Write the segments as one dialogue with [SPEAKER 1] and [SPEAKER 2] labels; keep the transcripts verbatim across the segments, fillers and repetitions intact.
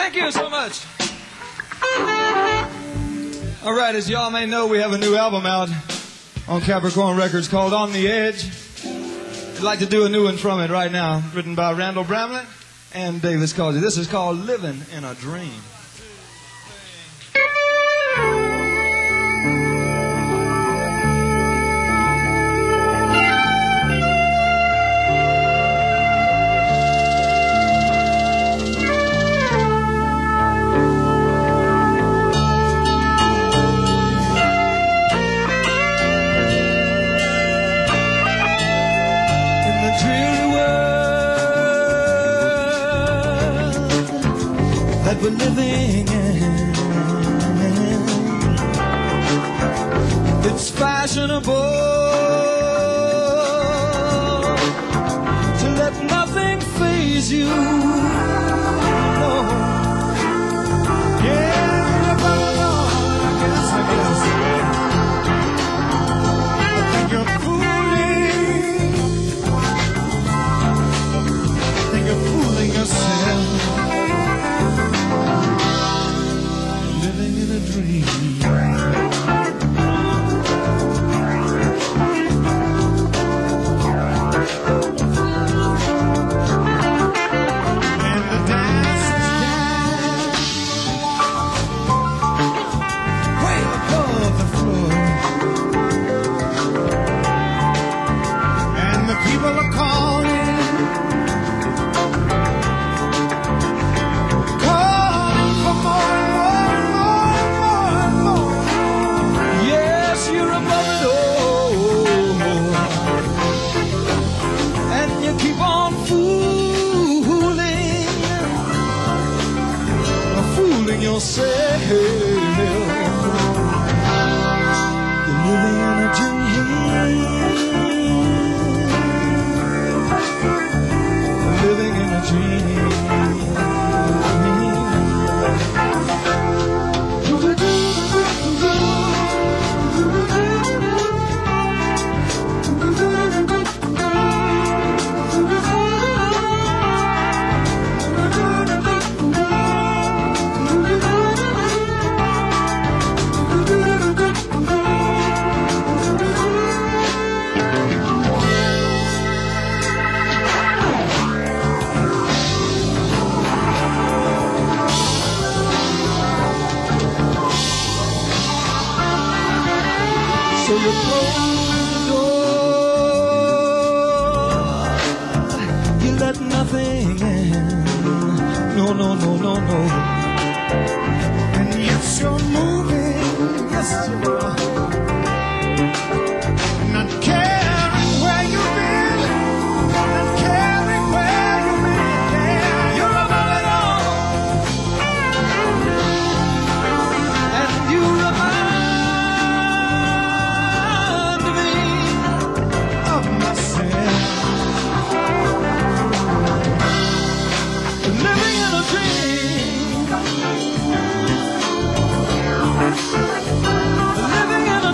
[SPEAKER 1] Thank you so much. All right, as y'all may know, we have a new album out on Capricorn Records called On the Edge. I'd like to do a new one from it right now, written by Randall Bramlett and Davis Causey. This is called Living in a Dream. That we're living in, it's fashionable to let nothing faze you. No. Yeah, but Lord, I guess, I guess I think you're fooling, I think you're fooling yourself. Living in a dream. And the dance is down way above the floor, and the people are calling. Yourself, you're living in a dream, living in a dream. So you close the door, you let nothing in, no, no, no, no, no. And yes, you're moving, yes, you are, not caring where you've been, not caring where you've been, yeah, you're above it all, and you remind living in a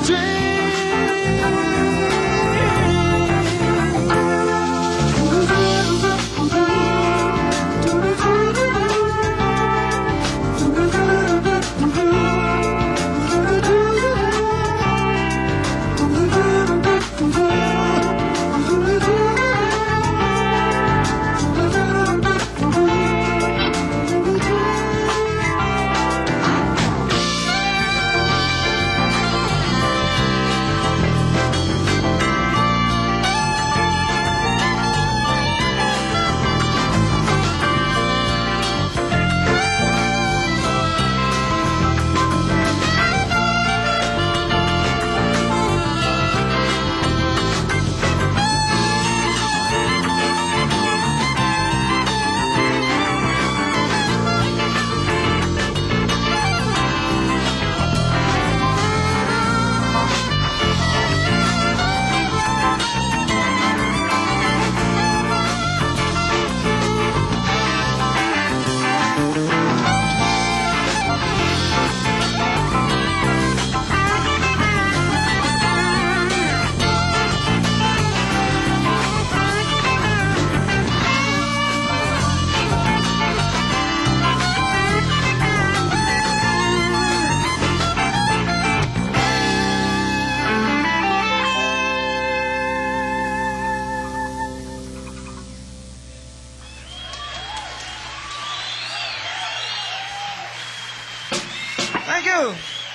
[SPEAKER 1] you.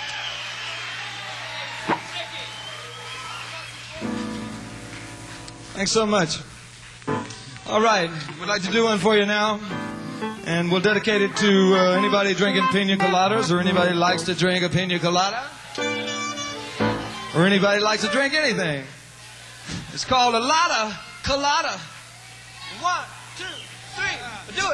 [SPEAKER 1] Thanks so much. All right, we'd like to do one for you now. And we'll dedicate it to uh, anybody drinking pina coladas, or anybody who likes to drink a pina colada, or anybody who likes to drink anything. It's called a lotta colada. One, two, three, do it.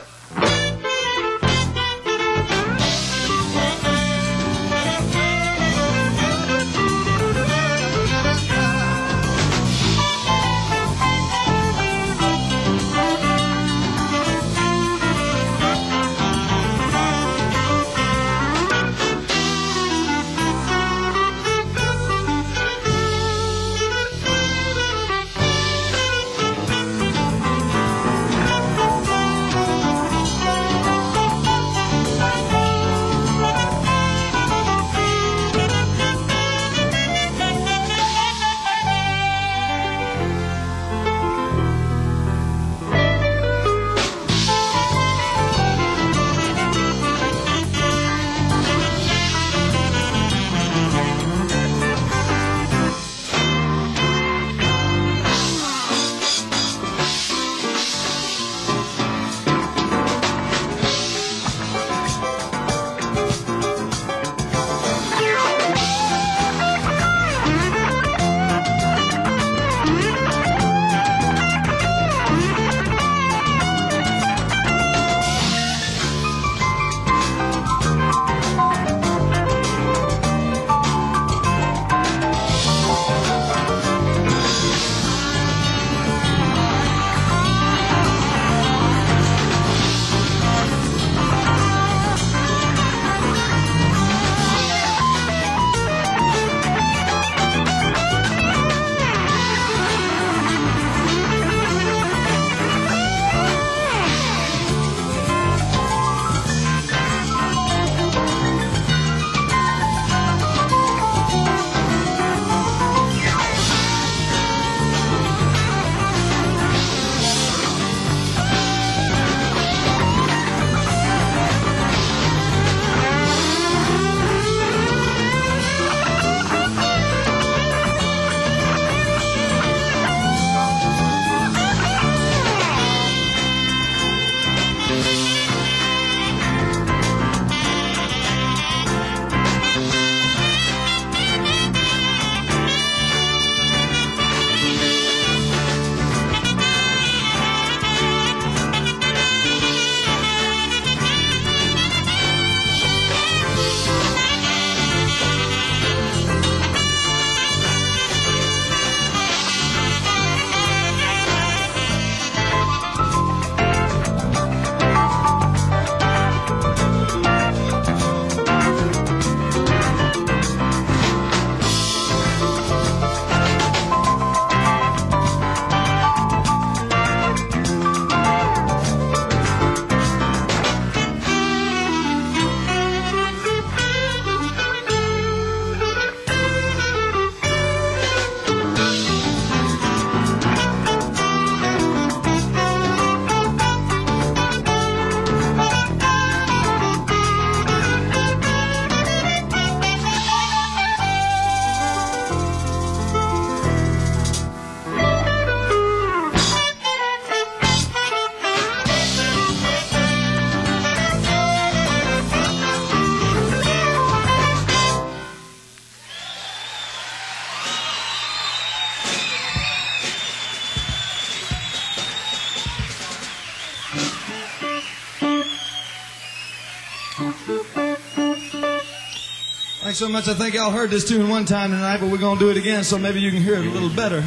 [SPEAKER 1] Thanks so much. I think y'all heard this tune one time tonight, but we're going to do it again so maybe you can hear it a little better.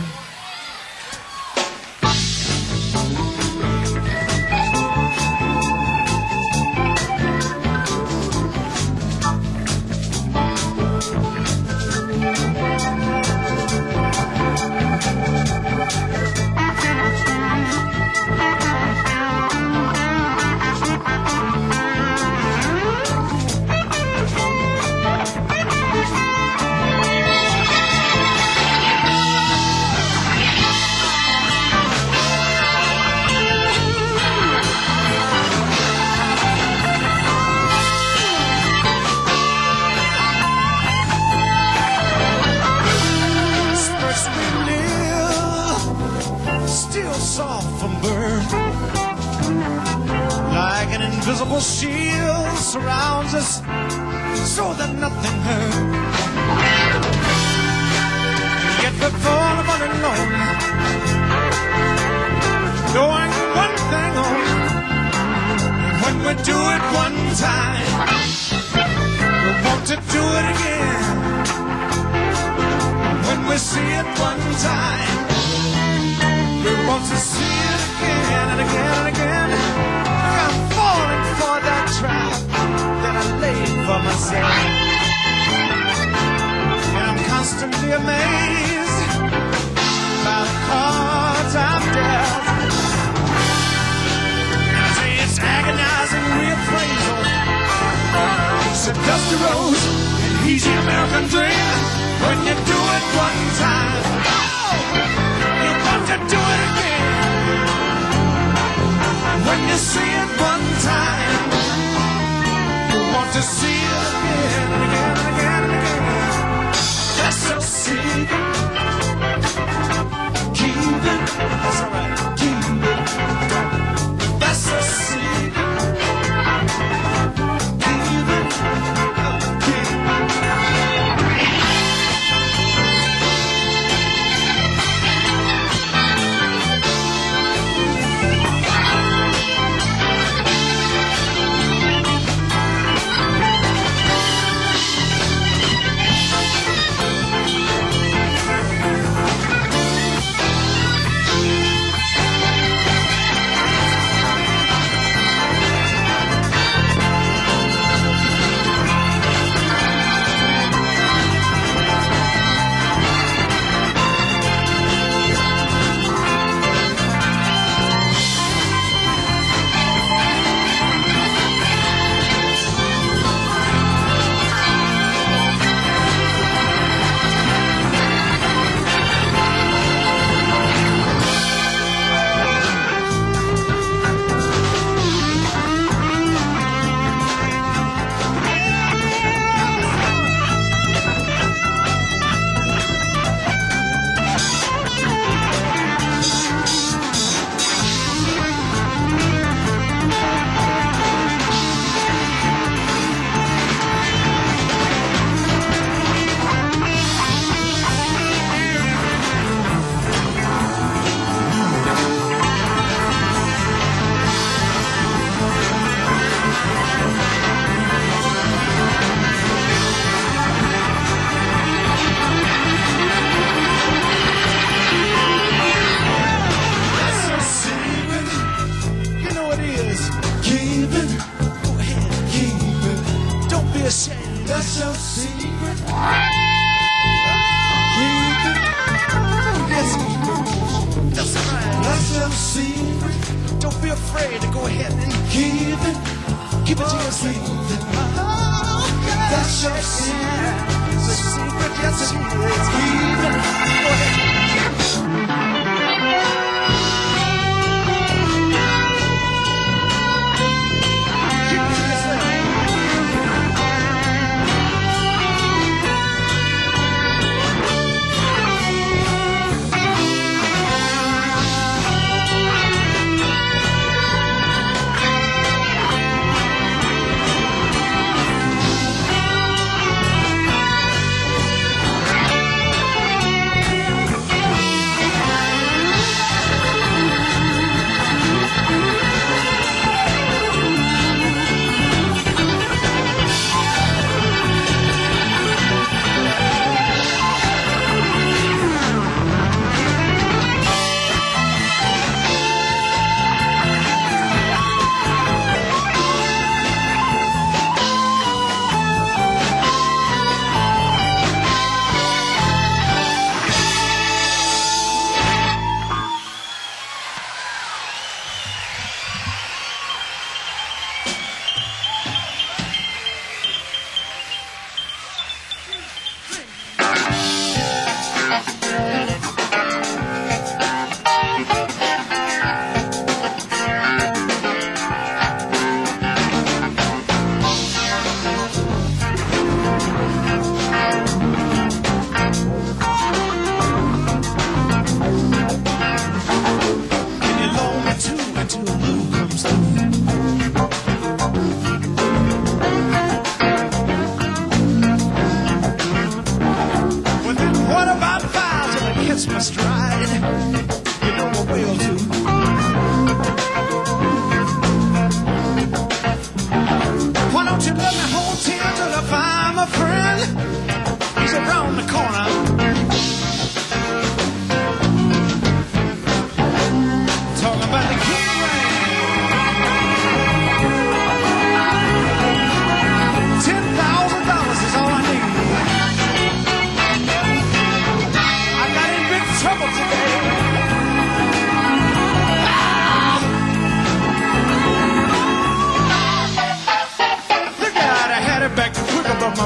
[SPEAKER 1] invisible shield surrounds us so that nothing hurts. Yet we're born upon and lonely, knowing one thing only: when we do it one time, we want to do it again. When we see it one time, we want to see it again and again and again. I'm falling for that trap that I laid for myself, and I'm constantly amazed by the cards I'm dealt. And I say it's agonizing reappraisal. It's a dusty rose and easy American dream. When you do it one time, oh, you want to do it again. When you see it one time, you want to see it again and again and again and again. That's your secret. Keep it. That's all right. Keep it. That's your secret. Keep it. Keep it. That's your secret. Keep it. Yes, that's right. That's your secret. Don't be afraid to go ahead and keep it. Keep it to yourself. That's your secret. It's a secret. Yes, it is. Keep it. Go ahead.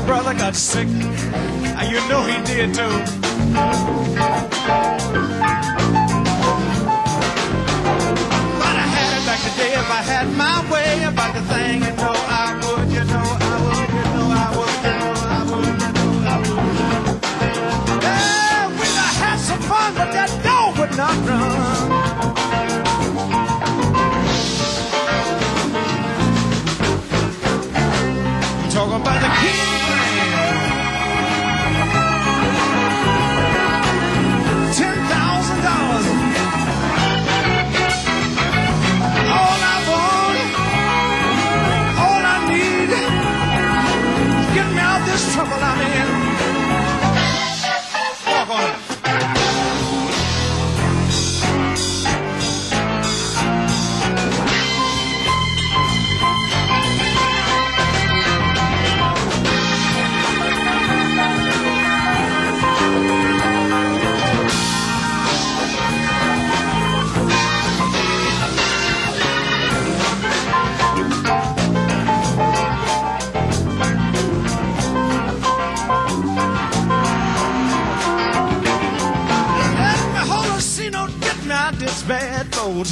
[SPEAKER 2] my brother got sick, and you know he did too. But I had it back today if I had my way about the thing, you know I would, you know I would, you know I would, you know I would, you know I would. Yeah, we'd have had some fun, but that dog would not run. Talking about the king man. Ten thousand dollars. All I want, all I need, get me out this trouble I'm in. Walk on it. This bad boat.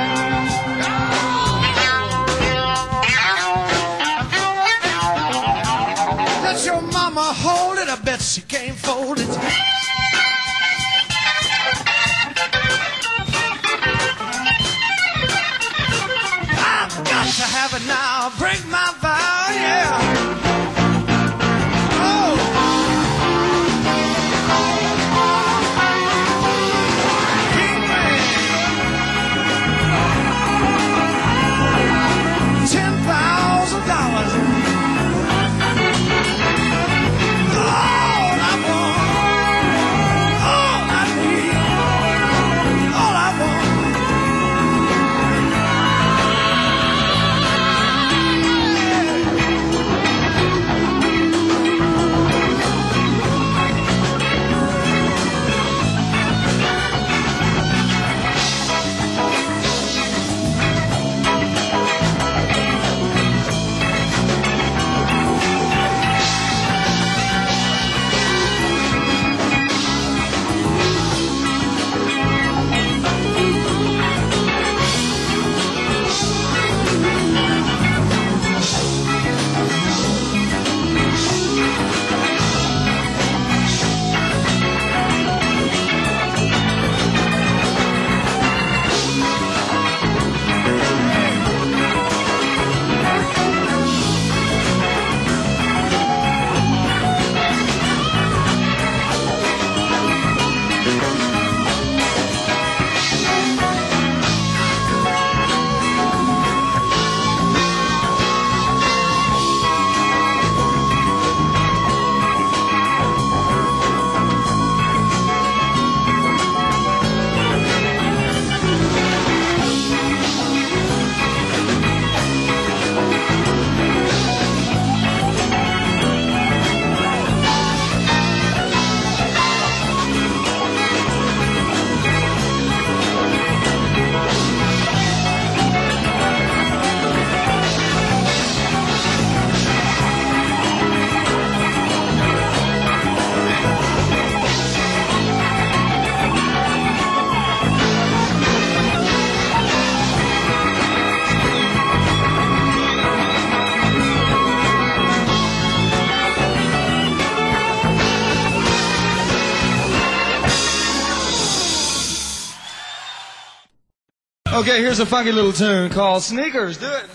[SPEAKER 2] Let your mama hold it, I bet she can't fold it. I've got to have it now, break my vow, yeah.
[SPEAKER 1] Okay, here's a funky little tune called Sneakers. Do it.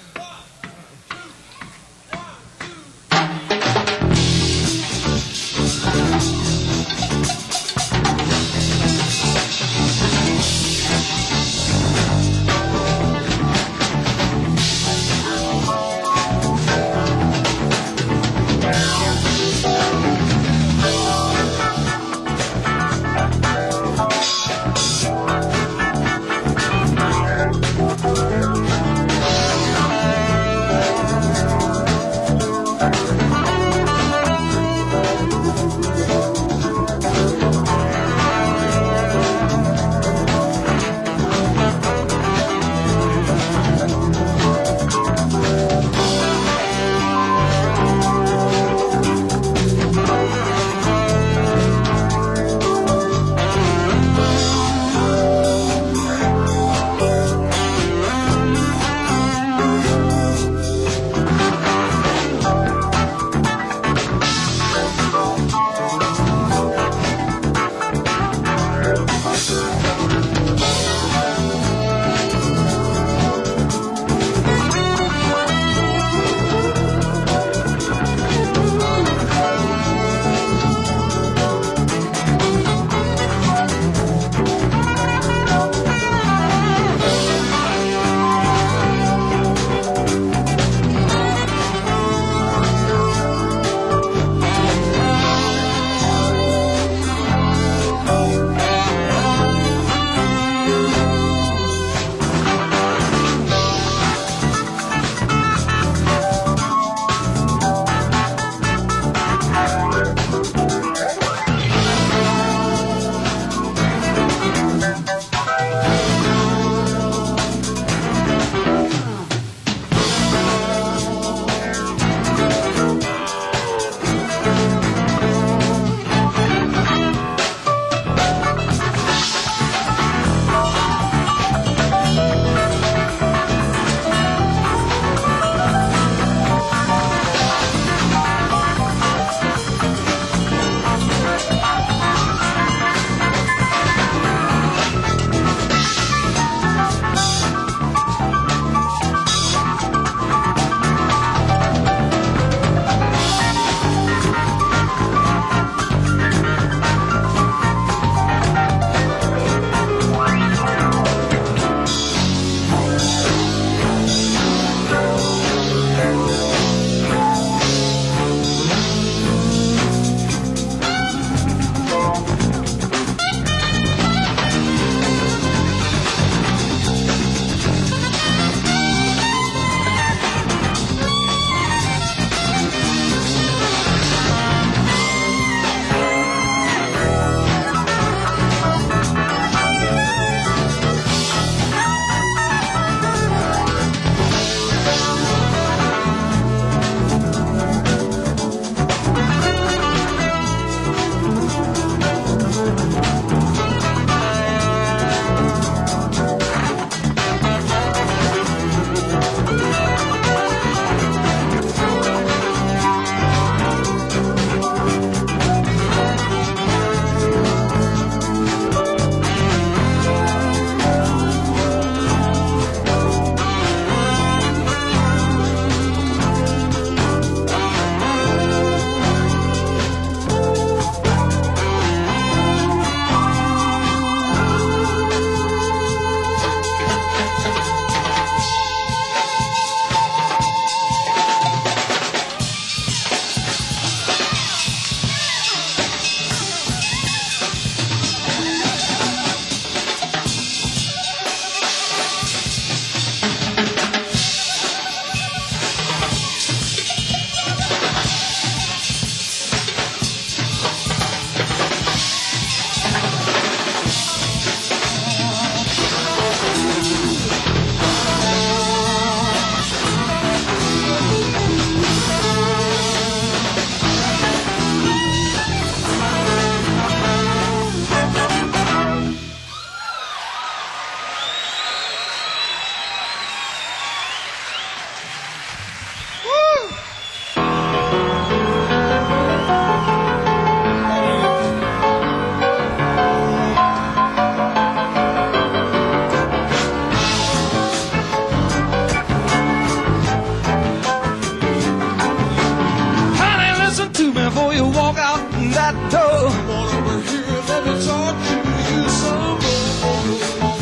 [SPEAKER 1] that door.
[SPEAKER 2] Come on over here, let me talk to you some more.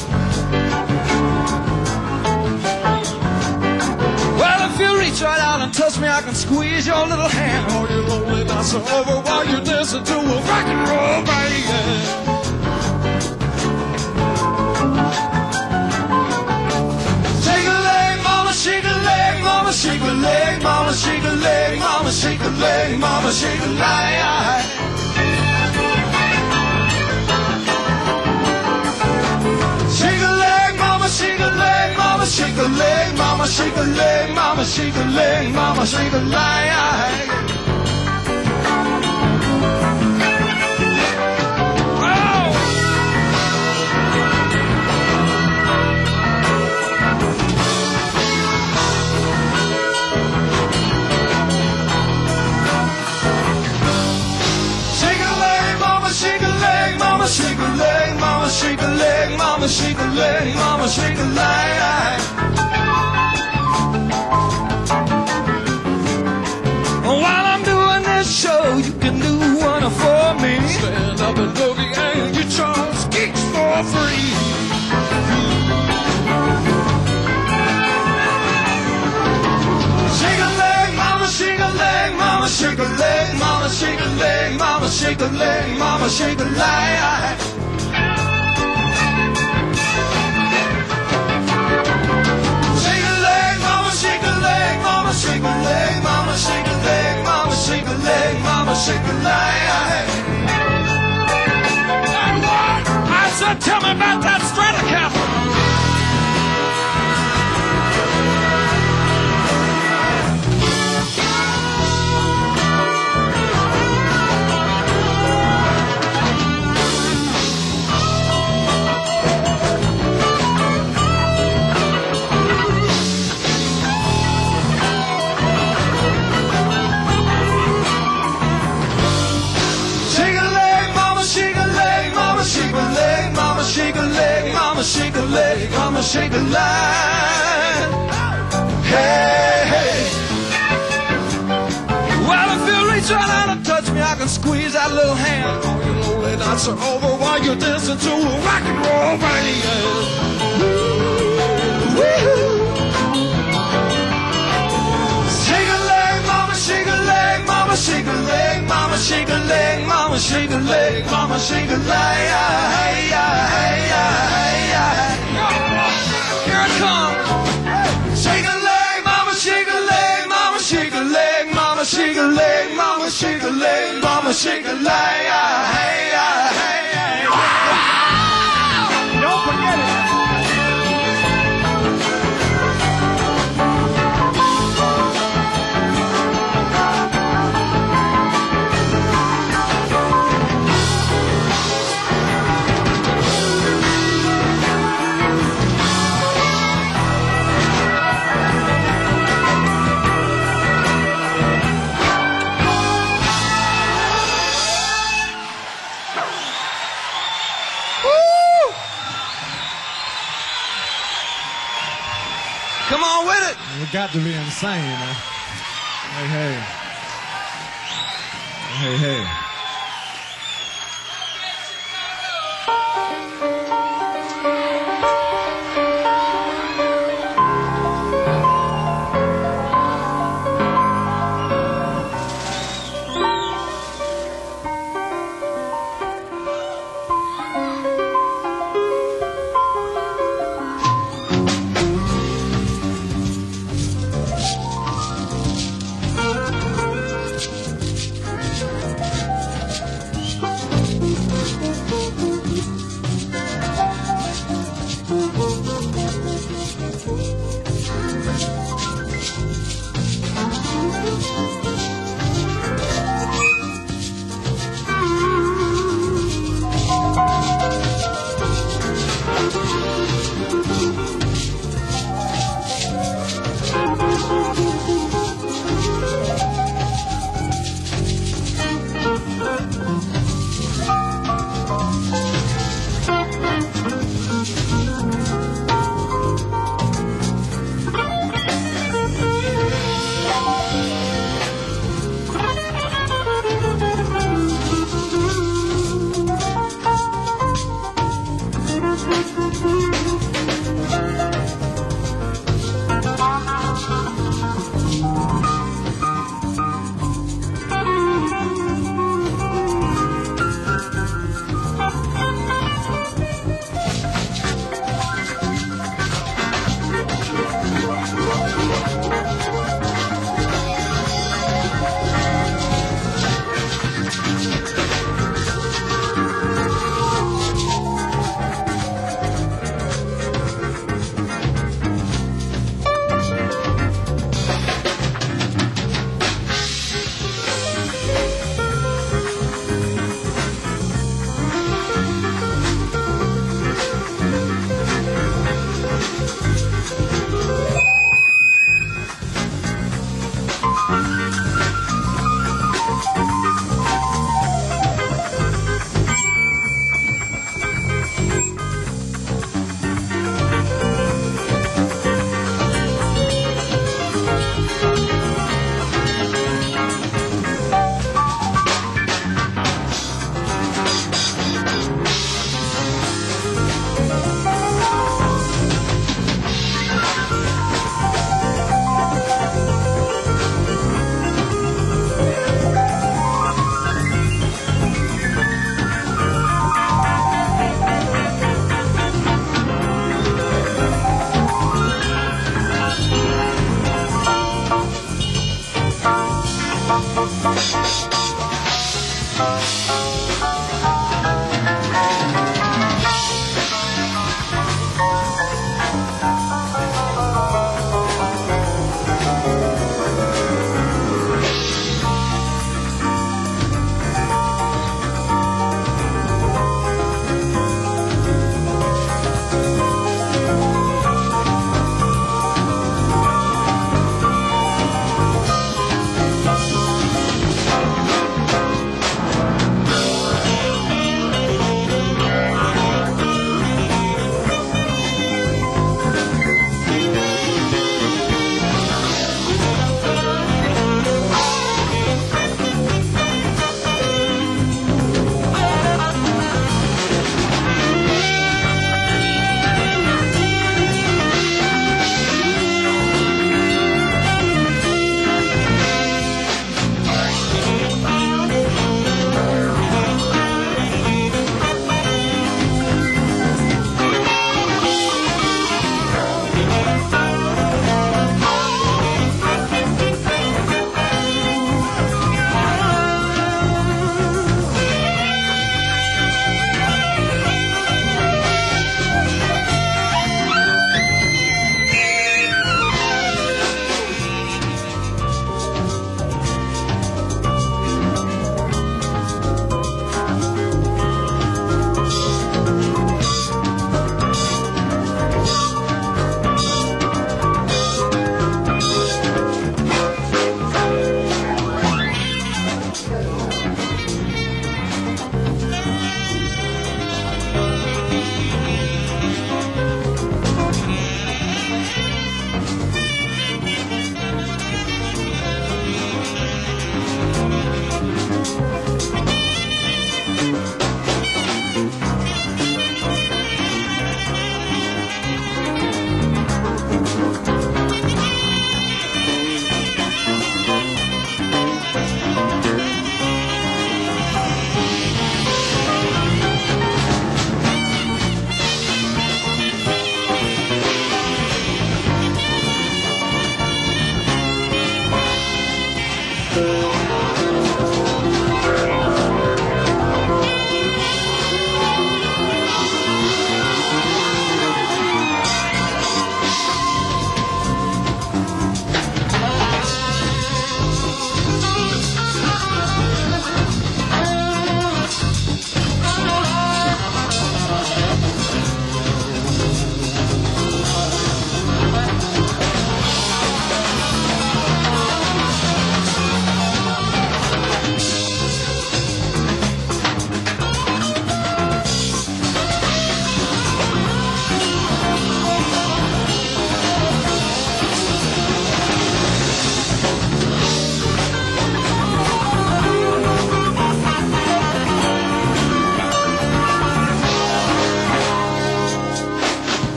[SPEAKER 1] Well, if you reach right out and touch me, I can squeeze your little hand.
[SPEAKER 2] Are you lonely nights are over while you're dancing to a rock and roll band?
[SPEAKER 1] Shake a leg, mama, shake a leg, mama, shake a leg, mama, shake a leg, mama, shake a leg. Shake a leg, mama, shake a leg, mama, shake a leg, mama, shake a leg, mama, shake a leg, mama, shake a leg. Shake a leg, mama, shake a leg, mama, shake a leg, mama, shake a leg. While I'm doing this show, you can do one for me.
[SPEAKER 2] Stand up and boogie and get Charles Geeks for free.
[SPEAKER 1] Shake a leg, mama, shake a leg, mama, shake a leg, mama, shake a leg, mama, shake a leg, mama, shake a leg. Shake a leg, mama, shake a leg, mama, shake a leg, mama, shake a leg, mama, shake a leg, mama, shake a leg.
[SPEAKER 2] I said, tell me about that Stratocaster.
[SPEAKER 1] Shake a leg, mama, shake a leg, mama, shake a leg. Hey, hey. Well, if you reach right out and touch me, I can squeeze that little hand.
[SPEAKER 2] All your lonely nights are over while you're dancing to a rock and roll band.
[SPEAKER 1] Shake a leg, mama, shake a leg, mama, shake a leg, mama, shake a leg, mama, shake a leg, mama, shake a leg. Hey, hey, hey, here it comes. Shake a leg, mama, shake a leg, mama, shake a leg, mama, shake a leg, mama, shake a leg, mama, shake a leg. Hey, hey, hey,
[SPEAKER 2] Don't forget it.
[SPEAKER 1] come on with it.
[SPEAKER 3] We got to be insane, you know. Hey, hey. Hey, hey.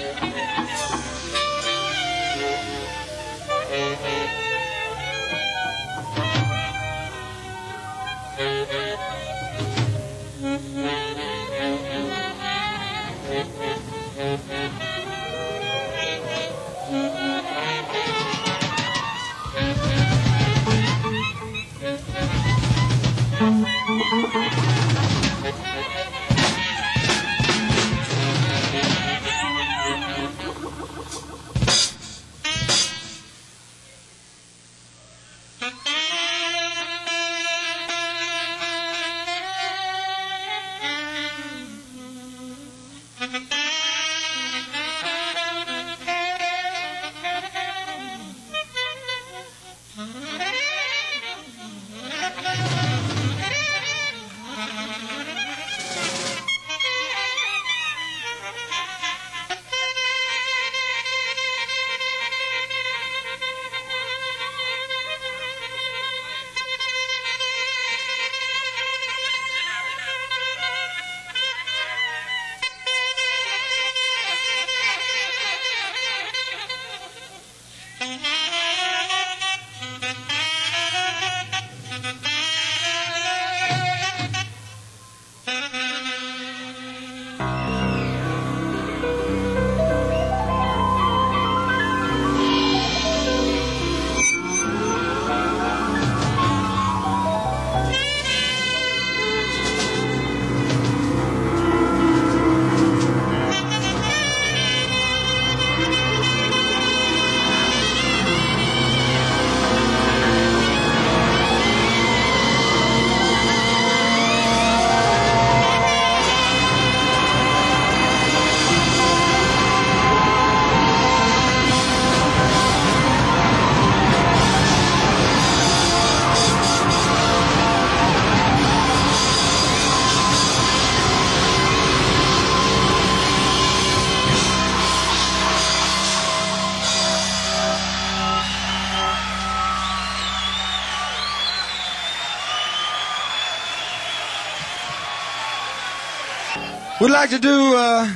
[SPEAKER 1] We'd like to do uh,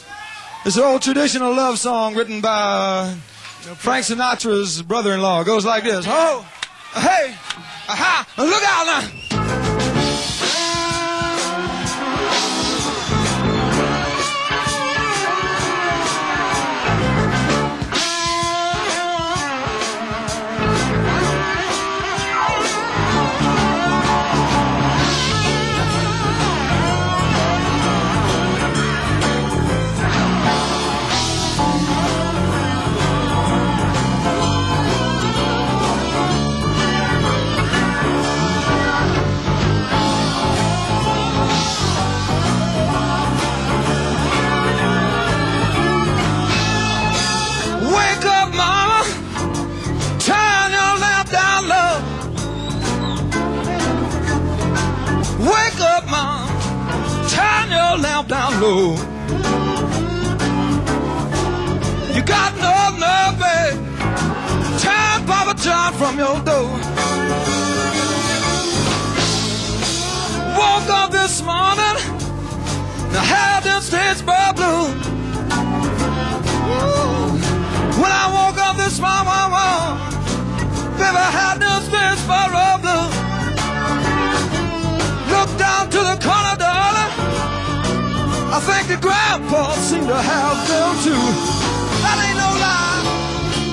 [SPEAKER 1] this old traditional love song written by uh, Frank Sinatra's brother-in-law. It goes like this. Oh, hey, aha, look out now. Wake up, Mom, turn your lamp down low. You got no nerve, babe, turn Papa John from your door. Woke up this morning, the head in Statesboro blue. Ooh. When I woke up this morning, baby, I had no Statesboro blue. Look down to the corner, darling. I think the grandpa seemed to have them too. That ain't no lie.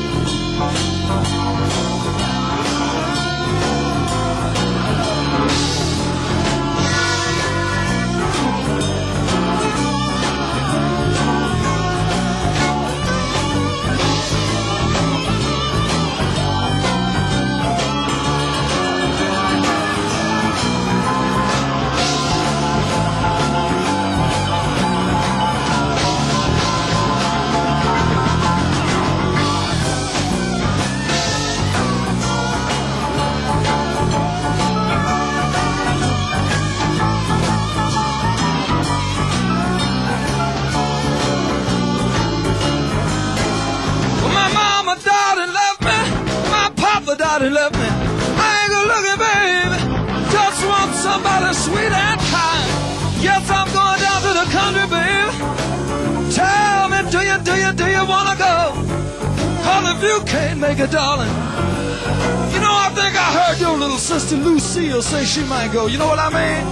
[SPEAKER 1] Died and left me. I ain't gonna look at baby. Just want somebody sweet and kind. Yes, Yes, I'm going down to the country, babe. Tell me, do you, do you, do you wanna go? Cause if you can't make it, darling, you know, I think I heard your little sister Lucille say she might go. You know what I mean?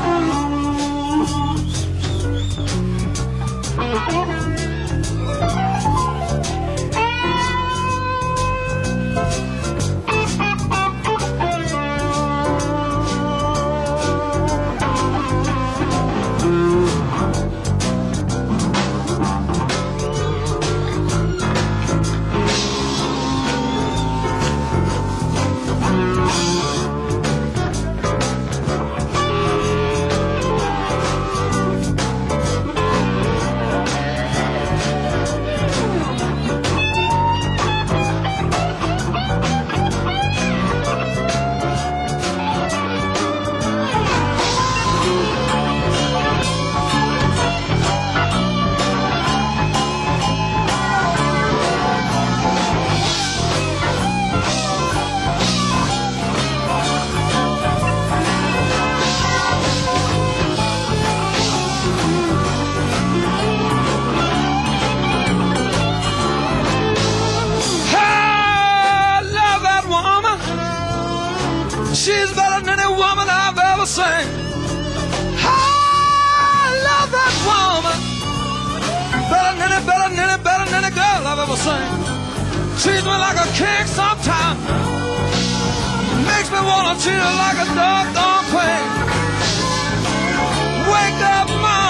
[SPEAKER 1] She's better than any woman I've ever seen. I love that woman. Better than any, better than any, better than any girl I've ever seen. Treats me like a king sometimes. Makes me wanna treat her like a doggone queen. Wake up, mom.